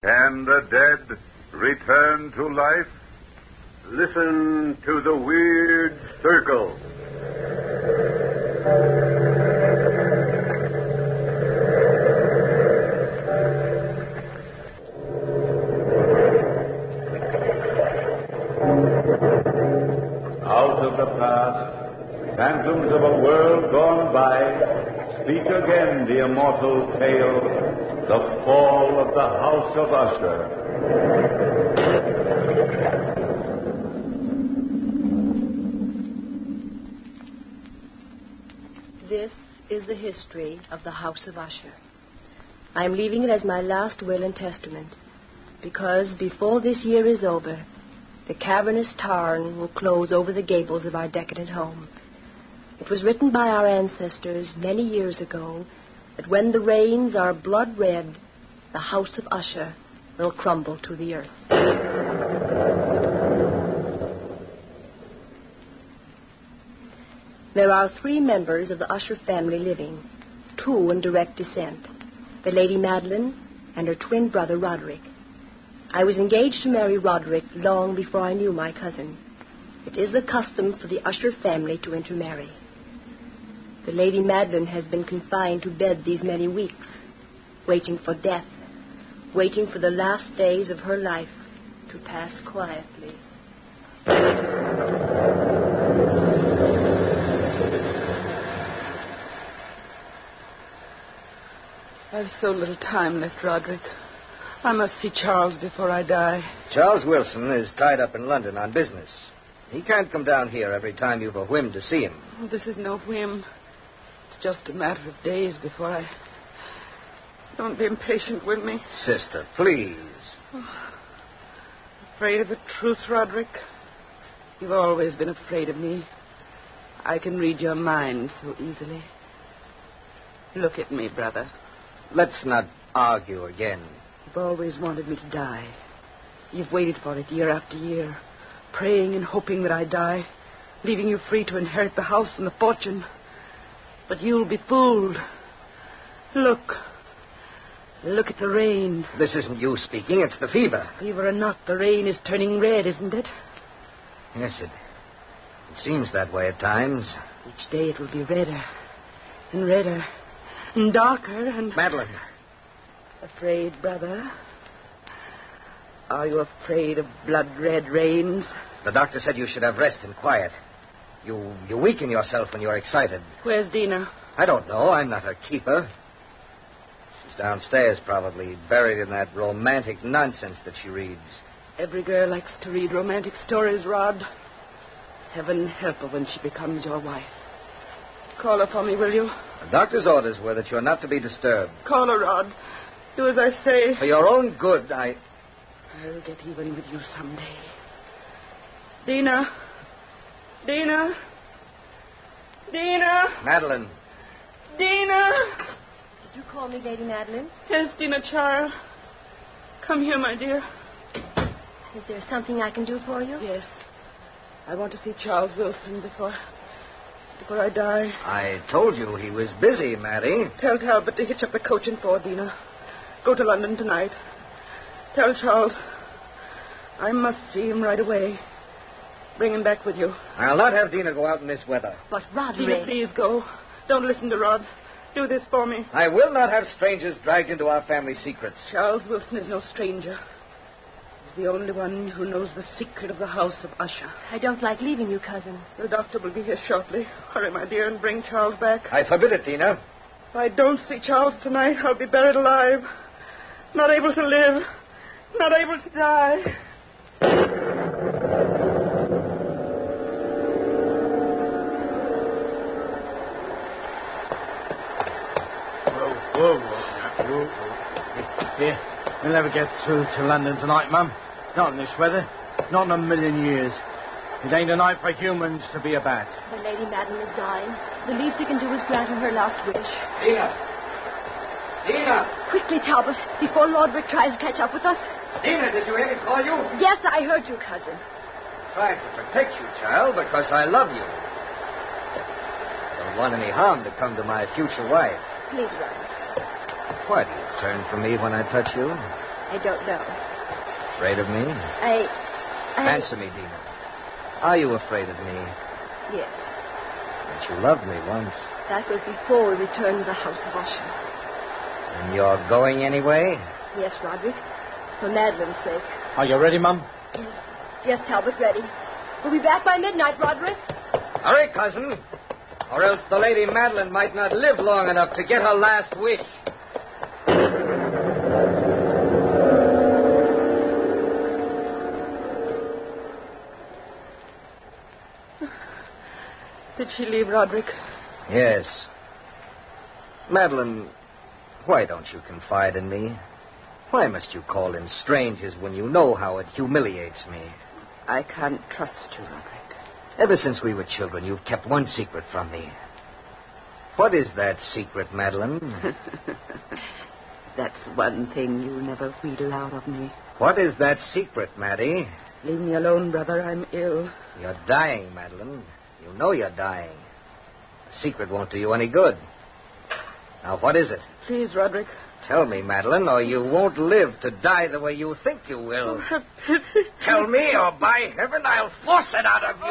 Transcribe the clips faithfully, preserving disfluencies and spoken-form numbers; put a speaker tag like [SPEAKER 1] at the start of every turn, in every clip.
[SPEAKER 1] Can the dead return to life?
[SPEAKER 2] Listen to the weird circle.
[SPEAKER 1] Out of the past, phantoms of a world gone by, speak again the immortal tale, the fall of the House of Usher.
[SPEAKER 3] This is the history of the House of Usher. I am leaving it as my last will and testament, because before this year is over, the cavernous tarn will close over the gables of our decadent home. It was written by our ancestors many years ago that when the rains are blood red, the House of Usher will crumble to the earth. There are three members of the Usher family living, two in direct descent, the Lady Madeline and her twin brother Roderick. I was engaged to marry Roderick long before I knew my cousin. It is the custom for the Usher family to intermarry. The Lady Madeline has been confined to bed these many weeks, waiting for death, waiting for the last days of her life to pass quietly.
[SPEAKER 4] I've so little time left, Roderick. I must see Charles before I die.
[SPEAKER 5] Charles Wilson is tied up in London on business. He can't come down here every time you've a whim to see him.
[SPEAKER 4] Oh, this is no whim. It's just a matter of days before I... Don't be impatient with me.
[SPEAKER 5] Sister, please.
[SPEAKER 4] Oh, afraid of the truth, Roderick? You've always been afraid of me. I can read your mind so easily. Look at me, brother.
[SPEAKER 5] Let's not argue again.
[SPEAKER 4] You've always wanted me to die. You've waited for it year after year, praying and hoping that I die, leaving you free to inherit the house and the fortune. But you'll be fooled. Look. Look at the rain.
[SPEAKER 5] This isn't you speaking, it's the fever.
[SPEAKER 4] Fever or not, the rain is turning red, isn't it?
[SPEAKER 5] Yes, it, it seems that way at times.
[SPEAKER 4] Each day it will be redder and redder and darker and...
[SPEAKER 5] Madeline.
[SPEAKER 4] Afraid, brother? Are you afraid of blood-red rains?
[SPEAKER 5] The doctor said you should have rest and quiet. You you weaken yourself when you're excited.
[SPEAKER 4] Where's Dina?
[SPEAKER 5] I don't know. I'm not her keeper. She's downstairs, probably, buried in that romantic nonsense that she reads.
[SPEAKER 4] Every girl likes to read romantic stories, Rod. Heaven help her when she becomes your wife. Call her for me, will you?
[SPEAKER 5] The doctor's orders were that you're not to be disturbed.
[SPEAKER 4] Call her, Rod. Do as I say.
[SPEAKER 5] For your own good, I...
[SPEAKER 4] I'll get even with you someday. Dina. Dina. Dina.
[SPEAKER 5] Madeline.
[SPEAKER 4] Dina.
[SPEAKER 3] Did you call me Lady Madeline?
[SPEAKER 4] Yes, Dina, child. Come here, my dear.
[SPEAKER 3] Is there something I can do for you?
[SPEAKER 4] Yes. I want to see Charles Wilson before... before I die.
[SPEAKER 5] I told you he was busy, Maddie.
[SPEAKER 4] Tell Talbot to hitch up the coach and four, Dina. Go to London tonight. Tell Charles I must see him right away. Bring him back with you.
[SPEAKER 5] I'll not have Dina go out in this weather.
[SPEAKER 3] But Roderick...
[SPEAKER 4] Dina, please go. Don't listen to Rod. Do this for me.
[SPEAKER 5] I will not have strangers dragged into our family secrets.
[SPEAKER 4] Charles Wilson is no stranger. He's the only one who knows the secret of the House of Usher.
[SPEAKER 3] I don't like leaving you, cousin.
[SPEAKER 4] The doctor will be here shortly. Hurry, my dear, and bring Charles back.
[SPEAKER 5] I forbid it, Dina.
[SPEAKER 4] If I don't see Charles tonight, I'll be buried alive. Not able to live. Not able to die.
[SPEAKER 6] Whoa, whoa, whoa, whoa. Here, we'll never get through to London tonight, Mum. Not in this weather. Not in a million years. It ain't a night for humans to be about.
[SPEAKER 3] The Lady Madeline is dying. The least we can do is grant her her last wish.
[SPEAKER 5] Dina! Dina!
[SPEAKER 3] Quickly, Talbot, before Roderick tries to catch up with us.
[SPEAKER 5] Dina, did you hear me call you?
[SPEAKER 3] Yes, I heard you, cousin.
[SPEAKER 5] Trying to protect you, child, because I love you. I don't want any harm to come to my future wife.
[SPEAKER 3] Please, Roderick.
[SPEAKER 5] Why do you turn from me when I touch you?
[SPEAKER 3] I don't know.
[SPEAKER 5] Afraid of me?
[SPEAKER 3] I... I...
[SPEAKER 5] Answer me, Dina. Are you afraid of me?
[SPEAKER 3] Yes.
[SPEAKER 5] But you loved me once.
[SPEAKER 3] That was before we returned to the House of Usher.
[SPEAKER 5] And you're going anyway?
[SPEAKER 3] Yes, Roderick. For Madeline's sake.
[SPEAKER 6] Are you ready, Mum?
[SPEAKER 3] Yes. Yes, Talbot, ready. We'll be back by midnight, Roderick.
[SPEAKER 5] Hurry, cousin. Or else the Lady Madeline might not live long enough to get her last wish.
[SPEAKER 4] Did she leave, Roderick?
[SPEAKER 5] Yes. Madeline, why don't you confide in me? Why must you call in strangers when you know how it humiliates me?
[SPEAKER 4] I can't trust you, Roderick.
[SPEAKER 5] Ever since we were children, you've kept one secret from me. What is that secret, Madeline?
[SPEAKER 4] That's one thing you'll never wheedle out of me.
[SPEAKER 5] What is that secret, Maddie?
[SPEAKER 4] Leave me alone, brother. I'm ill.
[SPEAKER 5] You're dying, Madeline. You know you're dying. The secret won't do you any good. Now, what is it?
[SPEAKER 4] Please, Roderick.
[SPEAKER 5] Tell me, Madeline, or you won't live to die the way you think you will.
[SPEAKER 4] Oh, have pity.
[SPEAKER 5] Tell me, or by heaven, I'll force it out of you.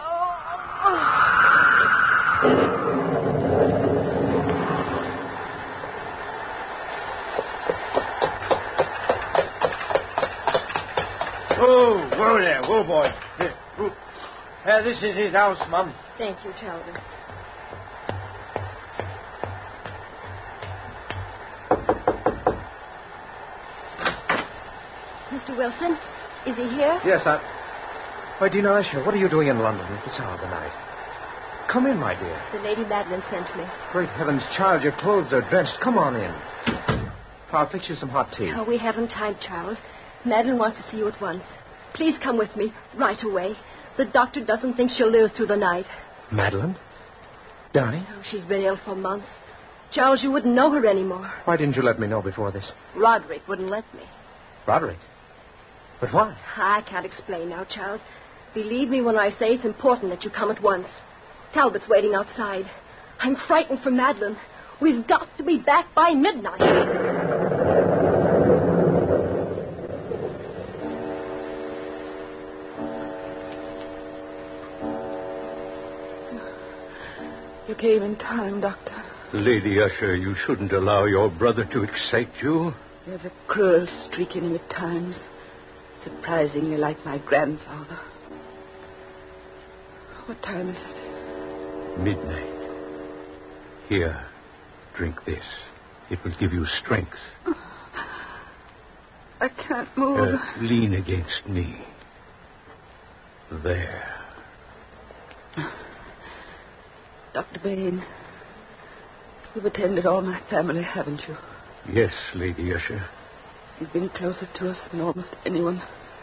[SPEAKER 6] Oh, whoa there, whoa, boy. Here, whoa. Uh, this is his house, Mum.
[SPEAKER 3] Thank you, Talbot. Mister Wilson, is he here?
[SPEAKER 7] Yes, I... Why, Dina Usher, what are you doing in London at this hour of the night? Come in, my dear.
[SPEAKER 3] The Lady Madeline sent me.
[SPEAKER 7] Great heavens, child, your clothes are drenched. Come on in. I'll fix you some hot tea.
[SPEAKER 3] Oh, we haven't time, Charles. Madeline wants to see you at once. Please come with me, right away. The doctor doesn't think she'll live through the night.
[SPEAKER 7] Madeline? Dying?
[SPEAKER 3] Oh, she's been ill for months. Charles, you wouldn't know her anymore.
[SPEAKER 7] Why didn't you let me know before this?
[SPEAKER 3] Roderick wouldn't let me.
[SPEAKER 7] Roderick? But why?
[SPEAKER 3] I can't explain now, Charles. Believe me when I say it's important that you come at once. Talbot's waiting outside. I'm frightened for Madeline. We've got to be back by midnight.
[SPEAKER 4] You came in time, Doctor.
[SPEAKER 8] Lady Usher, you shouldn't allow your brother to excite you.
[SPEAKER 4] There's a cruel streak in him at times. Surprisingly like my grandfather. What time is it?
[SPEAKER 8] Midnight. Here, drink this. It will give you strength.
[SPEAKER 4] I can't move.
[SPEAKER 8] Uh, lean against me. There.
[SPEAKER 4] Doctor Bain, you've attended all my family, haven't you?
[SPEAKER 8] Yes, Lady Usher.
[SPEAKER 4] You've been closer to us than almost anyone.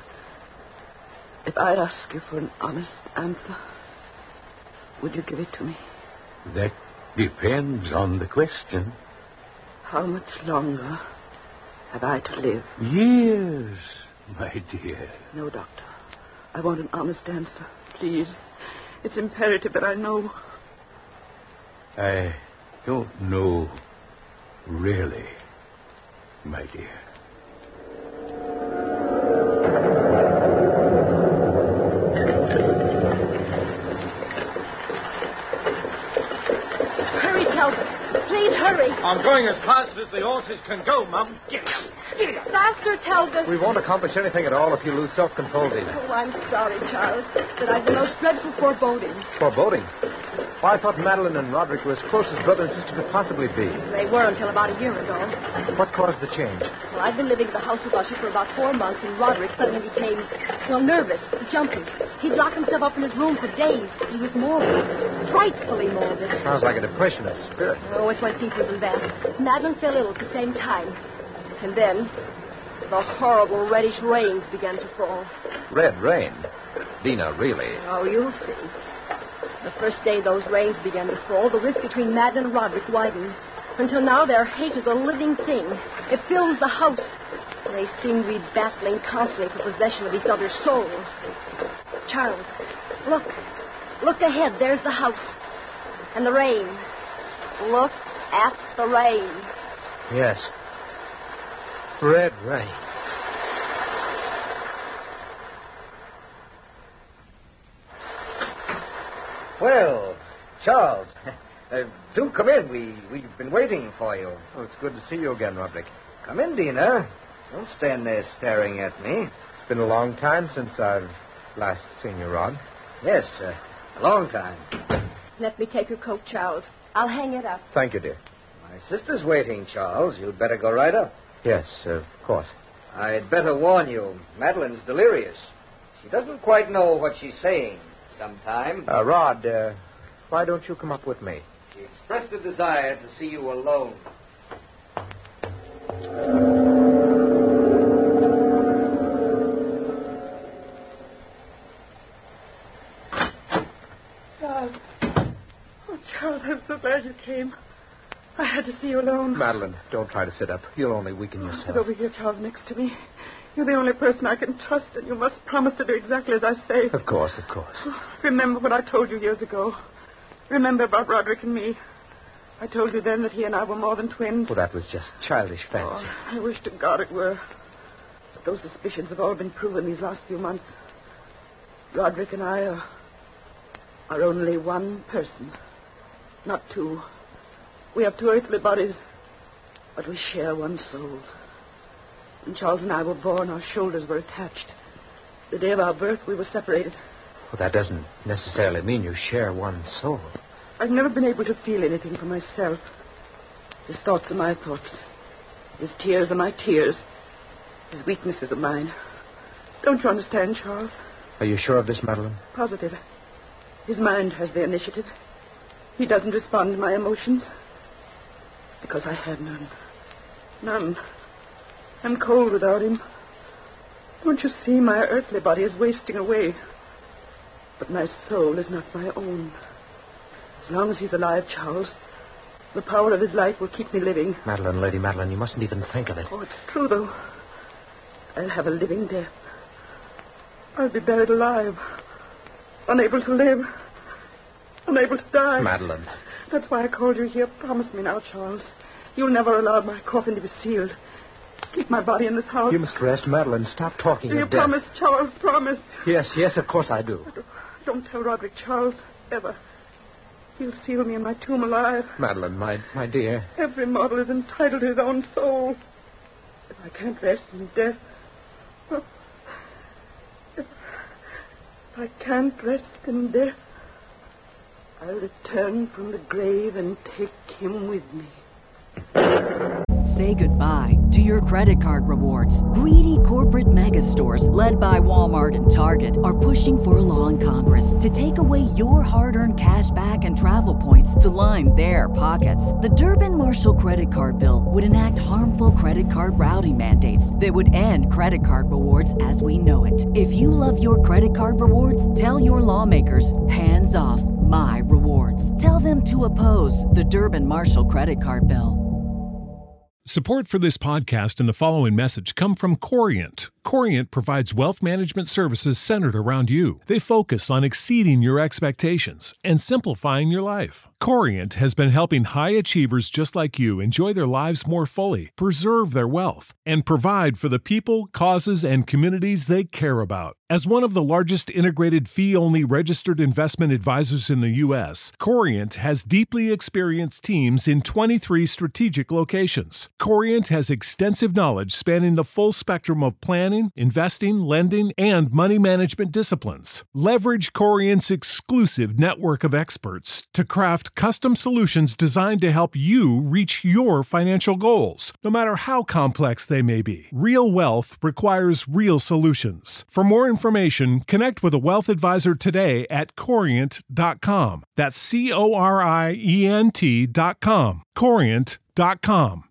[SPEAKER 4] If I ask you for an honest answer, would you give it to me?
[SPEAKER 8] That depends on the question.
[SPEAKER 4] How much longer have I to live?
[SPEAKER 8] Years, my dear.
[SPEAKER 4] No, Doctor. I want an honest answer. Please. It's imperative that I know.
[SPEAKER 8] I don't know, really, my dear.
[SPEAKER 3] Hurry, Talbot. Please hurry.
[SPEAKER 6] I'm going as fast as the horses can go, Mum. Get up. Get up.
[SPEAKER 3] Faster, Talbot.
[SPEAKER 7] We won't accomplish anything at all if you lose self-control, Dina.
[SPEAKER 3] Oh, I'm sorry, Charles, but I've the most dreadful foreboding.
[SPEAKER 7] Foreboding? Why, I thought Madeline and Roderick were as close as brother and sister could possibly be.
[SPEAKER 3] They were until about a year ago.
[SPEAKER 7] What caused the change?
[SPEAKER 3] Well, I'd been living at the House of Usher for about four months, and Roderick suddenly became, well, nervous, jumpy. He'd lock himself up in his room for days. He was morbid, frightfully morbid.
[SPEAKER 7] Sounds like a depression of spirit.
[SPEAKER 3] Oh, it went deeper than that. Madeline fell ill at the same time. And then, the horrible reddish rains began to fall.
[SPEAKER 7] Red rain? Dina, really?
[SPEAKER 3] Oh, you'll see. The first day those rains began to fall, the rift between Madeline and Roderick widened. Until now, their hate is a living thing. It fills the house. They seem to be battling constantly for possession of each other's souls. Charles, look. Look ahead. There's the house. And the rain. Look at the rain.
[SPEAKER 7] Yes. Red rain.
[SPEAKER 5] Well, Charles, uh, do come in. We, we've been waiting for you.
[SPEAKER 7] Oh, it's good to see you again, Roderick.
[SPEAKER 5] Come in, Dina. Don't stand there staring at me.
[SPEAKER 7] It's been a long time since I've last seen you, Rod.
[SPEAKER 5] Yes, uh, a long time.
[SPEAKER 3] Let me take your coat, Charles. I'll hang it up.
[SPEAKER 7] Thank you, dear.
[SPEAKER 5] My sister's waiting, Charles. You'd better go right up.
[SPEAKER 7] Yes, uh, of course.
[SPEAKER 5] I'd better warn you, Madeline's delirious. She doesn't quite know what she's saying sometime.
[SPEAKER 7] Uh, Rod, uh, why don't you come up with me?
[SPEAKER 5] She expressed a desire to see you alone.
[SPEAKER 4] Charles. Oh, Charles, I'm so glad you came. I had to see you alone.
[SPEAKER 7] Madeline, don't try to sit up. You'll only weaken
[SPEAKER 4] Sit
[SPEAKER 7] yourself.
[SPEAKER 4] over here, Charles, next to me. You're the only person I can trust, and you must promise to do exactly as I say.
[SPEAKER 7] Of course, of course.
[SPEAKER 4] Remember what I told you years ago. Remember about Roderick and me. I told you then that he and I were more than twins.
[SPEAKER 7] Well, that was just childish fancy.
[SPEAKER 4] Oh, I wish to God it were. But those suspicions have all been proven these last few months. Roderick and I are, are only one person, not two. We have two earthly bodies, but we share one soul. When Charles and I were born, our shoulders were attached. The day of our birth, we were separated.
[SPEAKER 7] Well, that doesn't necessarily mean you share one soul.
[SPEAKER 4] I've never been able to feel anything for myself. His thoughts are my thoughts. His tears are my tears. His weaknesses are mine. Don't you understand, Charles?
[SPEAKER 7] Are you sure of this, Madeline?
[SPEAKER 4] Positive. His mind has the initiative. He doesn't respond to my emotions. Because I have none. None. I'm cold without him. Don't you see, my earthly body is wasting away. But my soul is not my own. As long as he's alive, Charles, the power of his life will keep me living.
[SPEAKER 7] Madeline, Lady Madeline, you mustn't even think of it.
[SPEAKER 4] Oh, it's true, though. I'll have a living death. I'll be buried alive. Unable to live. Unable to die.
[SPEAKER 7] Madeline.
[SPEAKER 4] That's why I called you here. Promise me now, Charles. You'll never allow my coffin to be sealed. Keep my body in this house.
[SPEAKER 7] You must rest, Madeline. Stop talking
[SPEAKER 4] Do you
[SPEAKER 7] of death.
[SPEAKER 4] promise, Charles? Promise.
[SPEAKER 7] Yes, yes, of course I do.
[SPEAKER 4] Don't tell Roderick, Charles. Ever. He'll seal me in my tomb alive.
[SPEAKER 7] Madeline, my, my dear.
[SPEAKER 4] Every mortal is entitled to his own soul. If I can't rest in death... Well, if, if I can't rest in death, I'll return from the grave and take him with me.
[SPEAKER 9] Say goodbye to your credit card rewards. Greedy corporate mega stores, led by Walmart and Target, are pushing for a law in Congress to take away your hard-earned cash back and travel points to line their pockets. The Durbin-Marshall credit card bill would enact harmful credit card routing mandates that would end credit card rewards as we know it. If you love your credit card rewards, tell your lawmakers, hands off my rewards. Tell them to oppose the Durbin-Marshall credit card bill.
[SPEAKER 10] Support for this podcast and the following message come from Corient. Corient provides wealth management services centered around you. They focus on exceeding your expectations and simplifying your life. Corient has been helping high achievers just like you enjoy their lives more fully, preserve their wealth, and provide for the people, causes, and communities they care about. As one of the largest integrated fee-only registered investment advisors in the U S, Corient has deeply experienced teams in twenty-three strategic locations. Corient has extensive knowledge spanning the full spectrum of planning, investing, lending, and money management disciplines. Leverage Corient's exclusive network of experts to craft custom solutions designed to help you reach your financial goals, no matter how complex they may be. Real wealth requires real solutions. For more information, connect with a wealth advisor today at corient dot com. That's C O R I E N T dot com. corient dot com.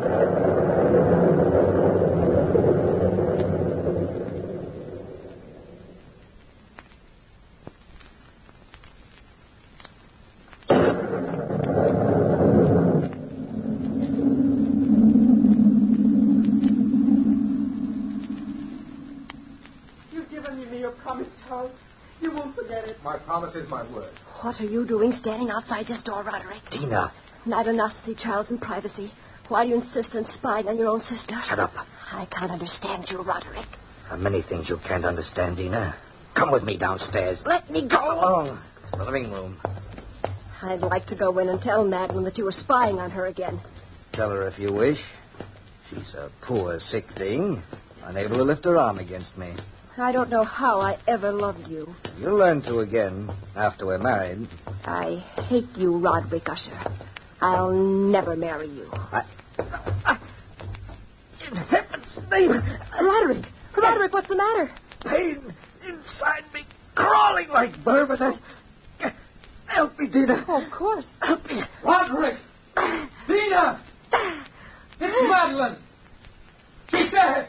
[SPEAKER 7] My promise is my word.
[SPEAKER 3] What are you doing standing outside this door, Roderick?
[SPEAKER 5] Dina.
[SPEAKER 3] Not enough to see Charles in privacy. Why do you insist on spying on your own sister?
[SPEAKER 5] Shut up.
[SPEAKER 3] I can't understand you, Roderick.
[SPEAKER 5] There are many things you can't understand, Dina. Come with me downstairs.
[SPEAKER 3] Let me go.
[SPEAKER 5] Come along. The living room.
[SPEAKER 3] I'd like to go in and tell Madeline that you were spying on her again.
[SPEAKER 5] Tell her if you wish. She's a poor, sick thing, unable to lift her arm against me.
[SPEAKER 3] I don't know how I ever loved you.
[SPEAKER 5] You'll learn to again after we're married.
[SPEAKER 3] I hate you, Roderick Usher. I'll never marry you.
[SPEAKER 5] I... I... In heaven's name...
[SPEAKER 3] Roderick! Roderick, what's the matter?
[SPEAKER 5] Pain inside me, crawling like vermin. I... Help me, Dina.
[SPEAKER 3] Oh, of course.
[SPEAKER 5] Help me.
[SPEAKER 6] Roderick! Dina! It's Madeline! She's dead!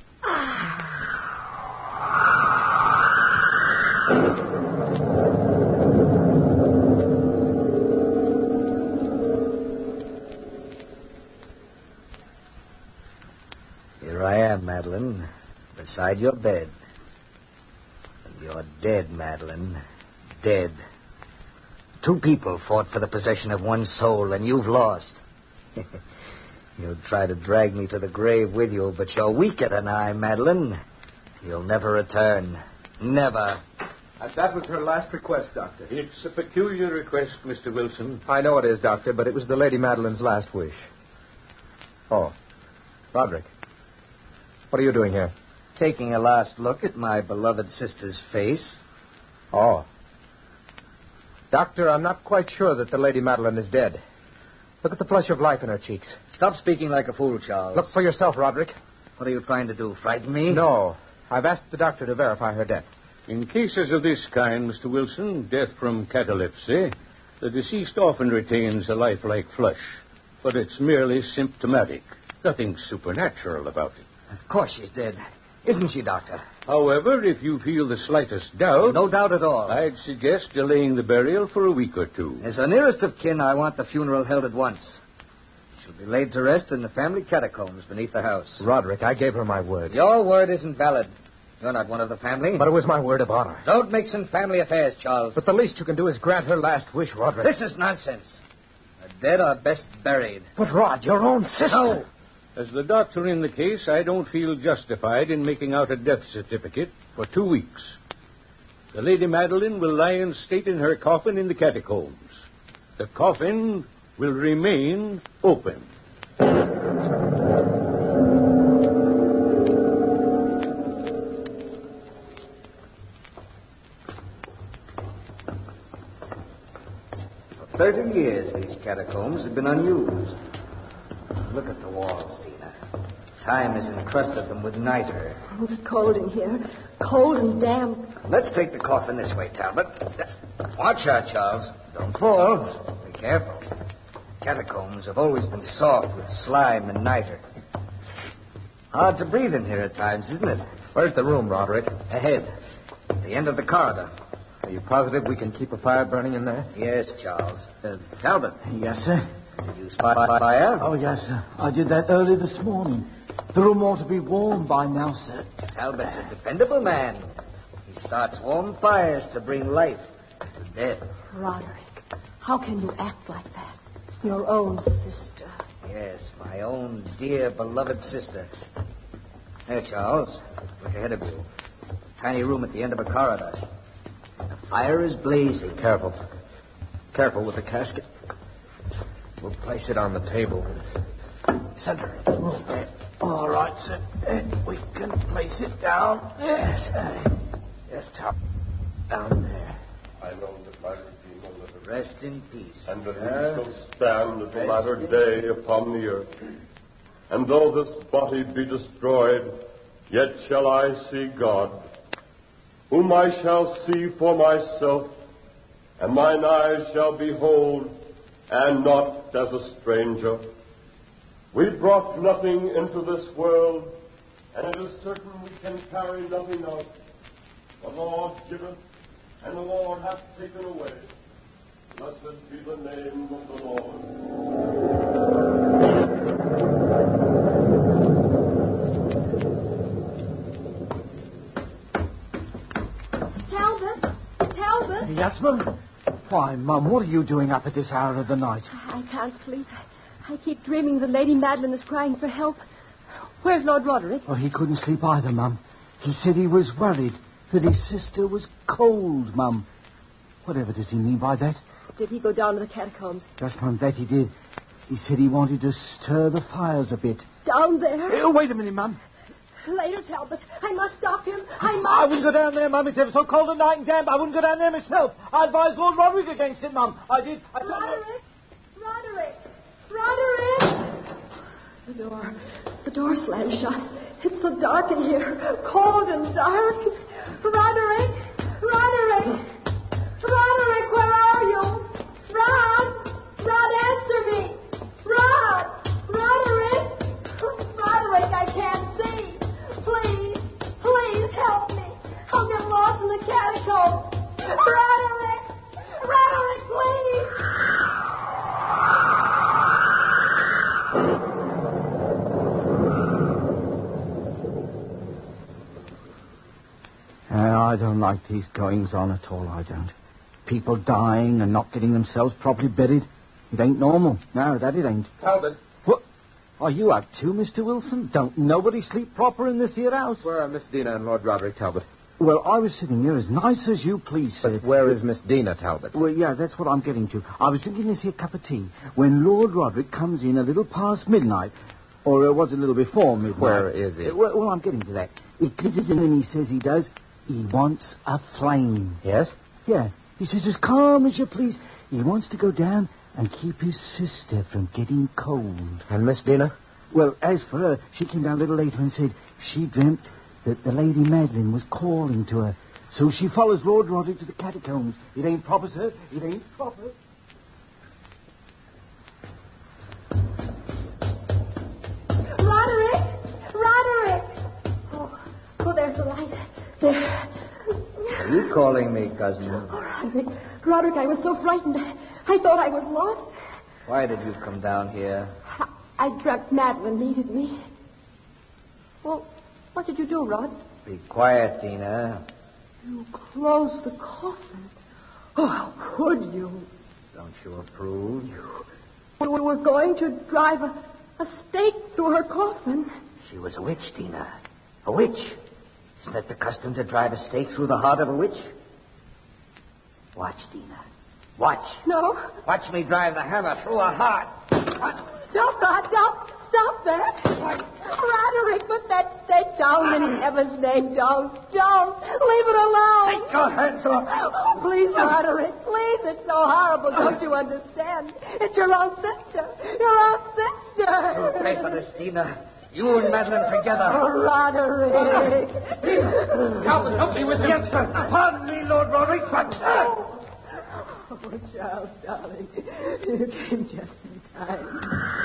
[SPEAKER 5] Here I am, Madeline, beside your bed. And you're dead, Madeline. Dead. Two people fought for the possession of one soul, and you've lost. You'll try to drag me to the grave with you, but you're weaker than I, Madeline. You'll never return. Never.
[SPEAKER 7] And that was her last request, Doctor.
[SPEAKER 8] It's a peculiar request, Mister Wilson.
[SPEAKER 7] I know it is, Doctor, but it was the Lady Madeline's last wish. Oh, Roderick. What are you doing here?
[SPEAKER 5] Taking a last look at my beloved sister's face.
[SPEAKER 7] Oh. Doctor, I'm not quite sure that the Lady Madeline is dead. Look at the flush of life in her cheeks.
[SPEAKER 5] Stop speaking like a fool, Charles.
[SPEAKER 7] Look for yourself, Roderick.
[SPEAKER 5] What are you trying to do, frighten me?
[SPEAKER 7] No. I've asked the doctor to verify her death.
[SPEAKER 8] In cases of this kind, Mister Wilson, death from catalepsy, the deceased often retains a lifelike flush, but it's merely symptomatic. Nothing supernatural about it.
[SPEAKER 5] Of course she's dead. Isn't she, Doctor?
[SPEAKER 8] However, if you feel the slightest doubt...
[SPEAKER 5] No doubt at all.
[SPEAKER 8] I'd suggest delaying the burial for a week or two.
[SPEAKER 5] As the nearest of kin, I want the funeral held at once. She'll be laid to rest in the family catacombs beneath the house.
[SPEAKER 7] Roderick, I gave her my word.
[SPEAKER 5] Your word isn't valid. You're not one of the family.
[SPEAKER 7] But it was my word of honor.
[SPEAKER 5] Don't mix in family affairs, Charles.
[SPEAKER 7] But the least you can do is grant her last wish, Roderick.
[SPEAKER 5] This is nonsense. The dead are best buried.
[SPEAKER 7] But, Rod, your own sister...
[SPEAKER 5] No.
[SPEAKER 8] As the doctor in the case, I don't feel justified in making out a death certificate for two weeks. The Lady Madeline will lie in state in her coffin in the catacombs. The coffin will remain open.
[SPEAKER 5] For thirty years, these catacombs have been unused. Look at the walls, Dina. Time has encrusted them with niter.
[SPEAKER 3] Oh, it's cold in here. Cold and damp.
[SPEAKER 5] Let's take the coffin this way, Talbot. Watch out, Charles. Don't fall. Be careful. Catacombs have always been soft with slime and niter. Hard to breathe in here at times, isn't it?
[SPEAKER 7] Where's the room, Roderick?
[SPEAKER 5] Ahead. At the end of the corridor.
[SPEAKER 7] Are you positive we can keep a fire burning in there?
[SPEAKER 5] Yes, Charles. Uh, Talbot.
[SPEAKER 11] Yes, sir.
[SPEAKER 5] Did you spot fire?
[SPEAKER 11] Oh, yes, sir. I did that early this morning. The room ought to be warm by now, sir.
[SPEAKER 5] Talbot's a dependable man. He starts warm fires to bring life to death.
[SPEAKER 3] Roderick, how can you act like that? Your own sister.
[SPEAKER 5] Yes, my own dear, beloved sister. There, Charles. Look ahead of you. Tiny room at the end of a corridor. The fire is blazing.
[SPEAKER 7] Careful. Careful with the casket. We'll place it on the table. Center.
[SPEAKER 11] Oh, all right, sir. Uh, we can place it down. Yes. Uh, yes, top. Down there.
[SPEAKER 2] I know that my Redeemer liveth.
[SPEAKER 5] Rest in peace.
[SPEAKER 2] And that
[SPEAKER 5] sir.
[SPEAKER 2] he shall stand at the latter day upon the earth. And though this body be destroyed, yet shall I see God, whom I shall see for myself, and mine eyes shall behold, and not as a stranger. We brought nothing into this world, and it is certain we can carry nothing out. The Lord giveth, and the Lord hath taken away. Blessed be the name of the Lord.
[SPEAKER 3] Talbot? Talbot?
[SPEAKER 11] Yes, ma'am? Why, Mum, what are you doing up at this hour of the night?
[SPEAKER 3] I can't sleep. I keep dreaming that Lady Madeline is crying for help. Where's Lord Roderick?
[SPEAKER 11] Oh, he couldn't sleep either, Mum. He said he was worried that his sister was cold, Mum. Whatever does he mean by that?
[SPEAKER 3] Did he go down to the catacombs?
[SPEAKER 11] Just on that he did. He said he wanted to stir the fires a bit.
[SPEAKER 3] Down there?
[SPEAKER 11] Oh, wait a minute, Mum.
[SPEAKER 3] Later, Talbot. I must stop him. I must.
[SPEAKER 11] I wouldn't go down there, Mum. It's ever so cold at night and damp. I wouldn't go down there myself. I advised Lord Roderick against it, Mum. I did. I told
[SPEAKER 3] Roderick! Roderick! Roderick! The door. The door slammed shut. It's so dark in here. Cold and dark. Roderick! Roderick! Roderick, where are you? Rod! Rod, answer me! Rod! Roderick! Roderick, I can't see. Please, please help me. I'll get lost in the catacombs. Roderick! Roderick, please!
[SPEAKER 11] Uh, I don't like these goings-on at all, I don't. People dying and not getting themselves properly buried. It ain't normal. No, that it ain't.
[SPEAKER 7] Talbot.
[SPEAKER 11] What? Are you out too, Mister Wilson? Don't nobody sleep proper in this here house?
[SPEAKER 7] Where are Miss Dina and Lord Roderick, Talbot?
[SPEAKER 11] Well, I was sitting here as nice as you please, sir.
[SPEAKER 7] But where is Miss Dina, Talbot?
[SPEAKER 11] Well, yeah, that's what I'm getting to. I was drinking this here cup of tea when Lord Roderick comes in a little past midnight. Or uh, was it a little before midnight?
[SPEAKER 7] Where is he?
[SPEAKER 11] Uh, well, well, I'm getting to that. He kisses in and he says he does. He wants a flame.
[SPEAKER 7] Yes?
[SPEAKER 11] Yeah. He says, as calm as you please. He wants to go down and keep his sister from getting cold.
[SPEAKER 7] And Miss Dina?
[SPEAKER 11] Well, as for her, she came down a little later and said she dreamt that the Lady Madeline was calling to her. So she follows Lord Roderick to the catacombs. It ain't proper, sir. It ain't proper.
[SPEAKER 3] Roderick! Roderick! Oh, oh, there's the light. There.
[SPEAKER 5] Are you calling me, cousin?
[SPEAKER 3] Oh, Roderick. Roderick, I was so frightened. I thought I was lost.
[SPEAKER 5] Why did you come down here?
[SPEAKER 3] I, I dreamt Madeline needed me. Well, what did you do, Rod?
[SPEAKER 5] Be quiet, Dina.
[SPEAKER 3] You closed the coffin. Oh, how could you?
[SPEAKER 5] Don't you approve?
[SPEAKER 3] You were going to drive a, a stake through her coffin.
[SPEAKER 5] She was a witch, Dina. A witch. Isn't that the custom to drive a stake through the heart of a witch? Watch, Dina. Watch.
[SPEAKER 3] No.
[SPEAKER 5] Watch me drive the hammer through her heart. What?
[SPEAKER 3] Stop, Rod. Stop. Stop there. What? Roderick, put that stake down in heaven's name. Don't. Don't. Leave it alone.
[SPEAKER 5] Take your hands off.
[SPEAKER 3] Oh, please, Roderick. Please. It's so horrible. Don't you understand? It's your own sister. Your own sister.
[SPEAKER 5] You'll pay for this, Dina. You and Madeline together.
[SPEAKER 3] Oh, Roderick.
[SPEAKER 5] Talbot, help me with him.
[SPEAKER 11] Yes, sir. Pardon me, Lord Roderick, but...
[SPEAKER 3] Oh, oh Charles, darling. You came just in time.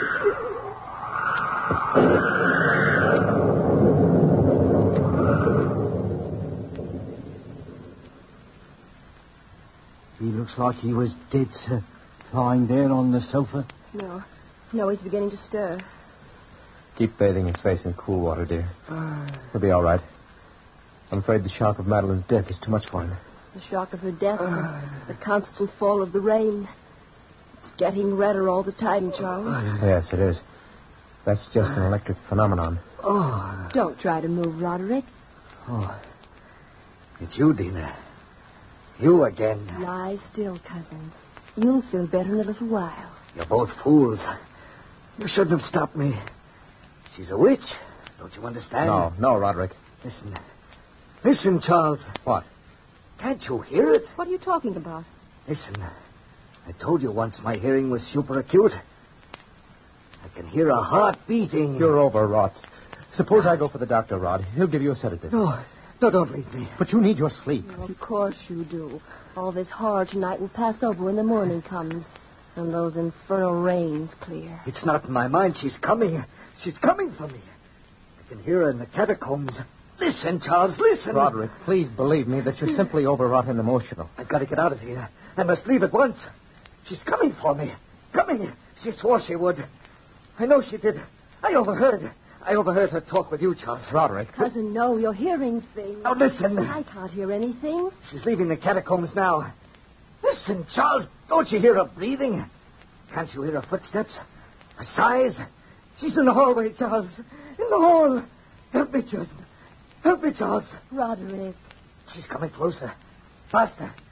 [SPEAKER 11] He looks like he was dead, sir. Lying there on the sofa.
[SPEAKER 3] No. No, he's beginning to stir.
[SPEAKER 7] Keep bathing his face in cool water, dear. He'll be all right. I'm afraid the shock of Madeline's death is too much for him.
[SPEAKER 3] The shock of her death, the, the constant fall of the rain. It's getting redder all the time, Charles.
[SPEAKER 7] Yes, it is. That's just an electric phenomenon.
[SPEAKER 3] Oh. Don't try to move, Roderick.
[SPEAKER 5] Oh. It's you, Dina. You again.
[SPEAKER 3] Lie still, cousin. You'll feel better in a little while.
[SPEAKER 5] You're both fools. You shouldn't have stopped me. She's a witch. Don't you understand?
[SPEAKER 7] No, no, Roderick.
[SPEAKER 5] Listen. Listen, Charles.
[SPEAKER 7] What?
[SPEAKER 5] Can't you hear it?
[SPEAKER 3] What are you talking about?
[SPEAKER 5] Listen. I told you once my hearing was super acute. I can hear a heart beating.
[SPEAKER 7] You're overwrought. Suppose I go for the doctor, Rod. He'll give you a sedative.
[SPEAKER 5] No, no, don't leave me.
[SPEAKER 7] But you need your sleep.
[SPEAKER 3] Well, of course you do. All this horror tonight will pass over when the morning comes. And those infernal rains clear.
[SPEAKER 5] It's not in my mind. She's coming. She's coming for me. I can hear her in the catacombs. Listen, Charles, listen.
[SPEAKER 7] Roderick, please believe me that you're simply overwrought and emotional.
[SPEAKER 5] I've got to get out of here. I must leave at once. She's coming for me. Coming. She swore she would. I know she did. I overheard. I overheard her talk with you, Charles.
[SPEAKER 7] Roderick.
[SPEAKER 3] Cousin, no, you're hearing things.
[SPEAKER 5] Now, listen.
[SPEAKER 3] I can't hear anything.
[SPEAKER 5] She's leaving the catacombs now. Listen, Charles. Don't you hear her breathing? Can't you hear her footsteps? Her sighs? She's in the hallway, Charles. In the hall. Help me, Justin. Help me, Charles.
[SPEAKER 3] Roderick.
[SPEAKER 5] She's coming closer. Faster.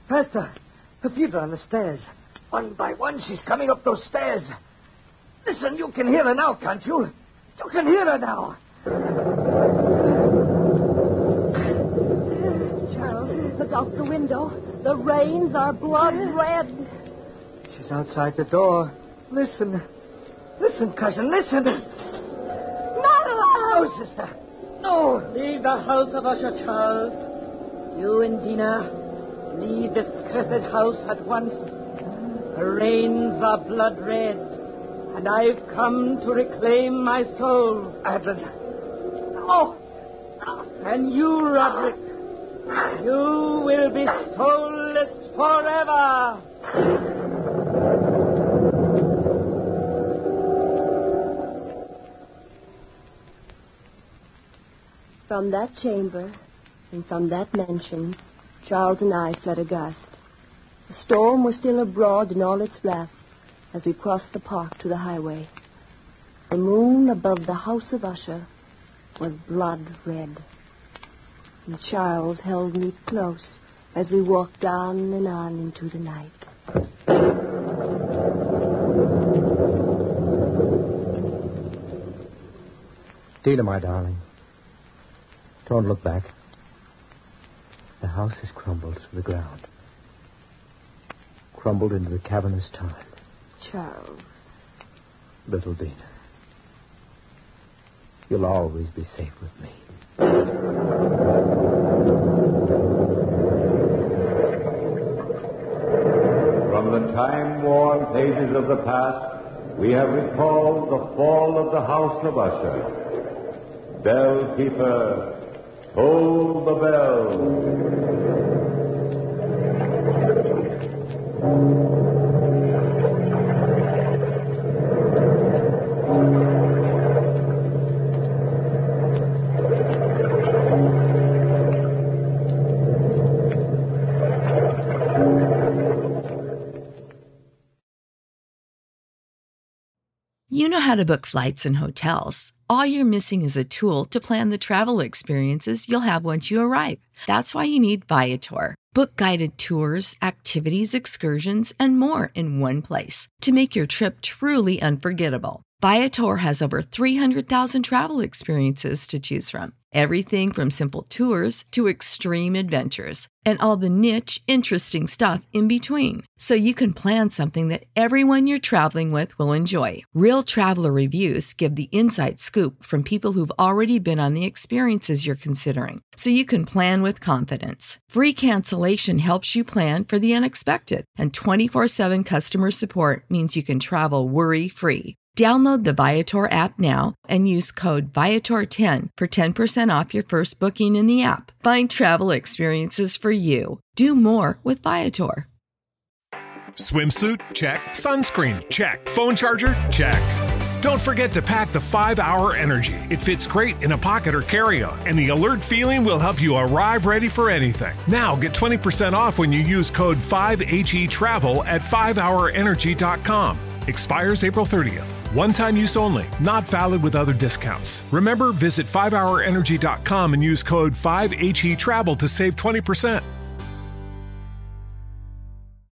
[SPEAKER 11] Faster. Her feet are on the stairs. One by one, she's coming up those stairs. Listen, you can hear her now, can't you? You can hear her now.
[SPEAKER 3] Charles, look out the window. The rains are blood red.
[SPEAKER 11] She's outside the door. Listen. Listen, cousin, listen.
[SPEAKER 3] Madeline!
[SPEAKER 11] No, sister. No.
[SPEAKER 4] Leave the house of Usher, Charles. You and Dina, leave this cursed house at once. The rains are blood red, and I've come to reclaim my soul.
[SPEAKER 11] Madeline. No.
[SPEAKER 4] And you, Roderick, you will be soulless forever.
[SPEAKER 3] From that chamber and from that mansion, Charles and I fled aghast. The storm was still abroad in all its wrath as we crossed the park to the highway. The moon above the house of Usher was blood red. And Charles held me close as we walked on and on into the night.
[SPEAKER 7] Dina, my darling, don't look back. The house has crumbled to the ground. Crumbled into the cavernous time.
[SPEAKER 3] Charles.
[SPEAKER 7] Little Dina, you'll always be safe with me.
[SPEAKER 1] From the time-worn pages of the past, we have recalled the fall of the house of Usher. Bell keeper, toll the bell.
[SPEAKER 12] You know how to book flights and hotels. All you're missing is a tool to plan the travel experiences you'll have once you arrive. That's why you need Viator. Book guided tours, activities, excursions, and more in one place to make your trip truly unforgettable. Viator has over three hundred thousand travel experiences to choose from. Everything from simple tours to extreme adventures and all the niche, interesting stuff in between. So you can plan something that everyone you're traveling with will enjoy. Real traveler reviews give the inside scoop from people who've already been on the experiences you're considering. So you can plan with confidence. Free cancellation helps you plan for the unexpected. And twenty-four seven customer support means you can travel worry-free. Download the Viator app now and use code Viator ten for ten percent off your first booking in the app. Find travel experiences for you. Do more with Viator.
[SPEAKER 10] Swimsuit? Check. Sunscreen? Check. Phone charger? Check. Don't forget to pack the five hour Energy. It fits great in a pocket or carry-on, and the alert feeling will help you arrive ready for anything. Now get twenty percent off when you use code five H E Travel at five hour energy dot com. Expires April thirtieth. One-time use only. Not valid with other discounts. Remember, visit five hour energy dot com and use code five H E Travel to save twenty percent.